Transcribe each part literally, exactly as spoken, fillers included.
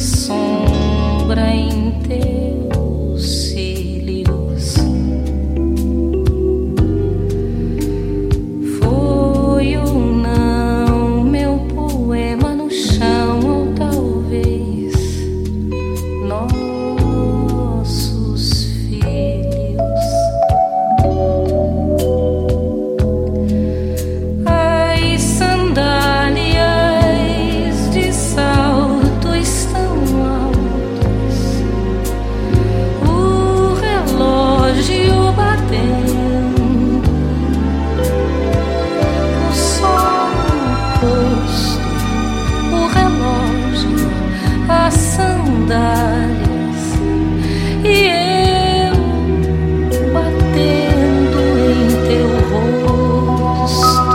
sombra em teus cílios. Foi ou não meu poema no chão, ou talvez nossos filhos. As sandálias de salto estão altas, o relógio batendo, o sol posto, o relógio, as sandálias e eu batendo em teu rosto.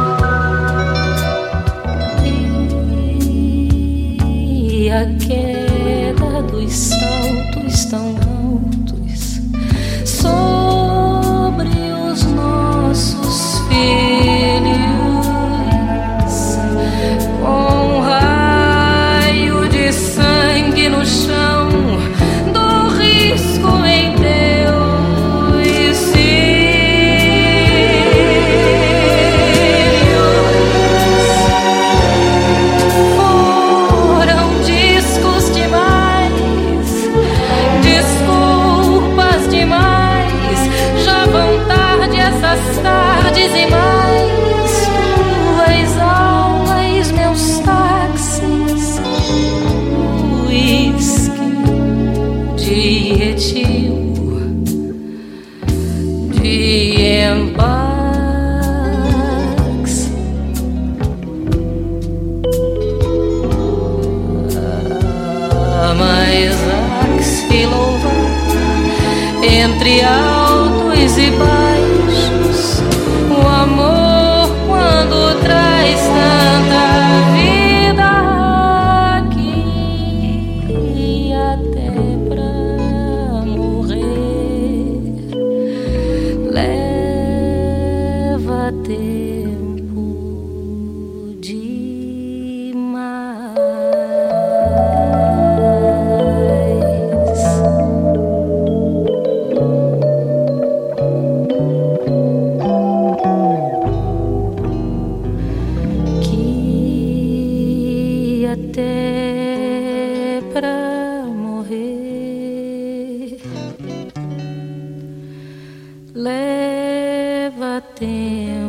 E a queda dos saltos tão altos sobre os nossos filhos, com um raio de sangue no chão, do risco em teus cílios. Foram discos demais, desculpas demais, já vão tarde essas tardes e mais. Tuas aulas, meus táxis, uísque de retiro, de empax. Ah, mas axilova entre altos e baixos, o amor quando traz tanta vida aqui, até pra morrer leva tempo demais. Que até pra morrer leva tempo